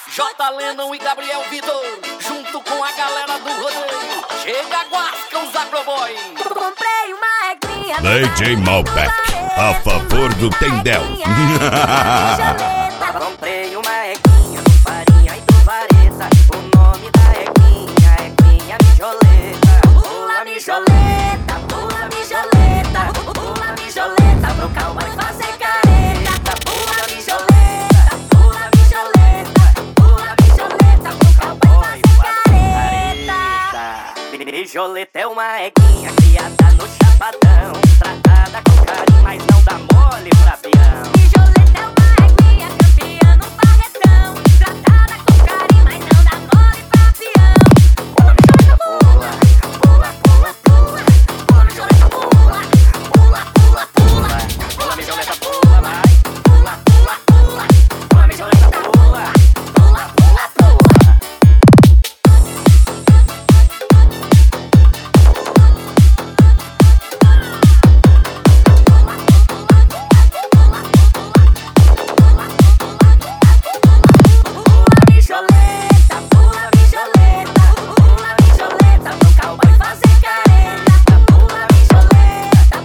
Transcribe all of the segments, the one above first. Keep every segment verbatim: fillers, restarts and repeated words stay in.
J. Lennon e Gabriel Vitor, junto com a galera do rodeio. Chega, guasca os agroboy. Comprei uma eglinha D J Malbec, a favor do Tendel. Comprei uma eglinha do farinha e do vareta. O nome da eglinha é eglinha mijoleta. Pula mijoleta, pula mijoleta, pula mijoleta pro cowboy fazer careta. Pula mijoleta, pula mijoleta, pula mijoleta pro cowboy fazer careta. Mijoleta é uma eglinha criada no chapadão, tratada com carinho, mas não dá mole pra peão. Mijoleta é uma eglinha campeã no barretão, tratada com carinho, mas não dá mole pra peão. Pula mijoleta, pula, pula, pula, pula, pula mijoleta, pula, pula, pula, pula, pula mijoleta, pula, vai, pula, pula, pula, pula mijoleta, pula, pula, pula, pula.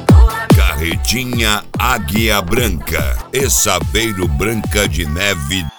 Carretinha Águia Branca e Saveiro Branca de Neve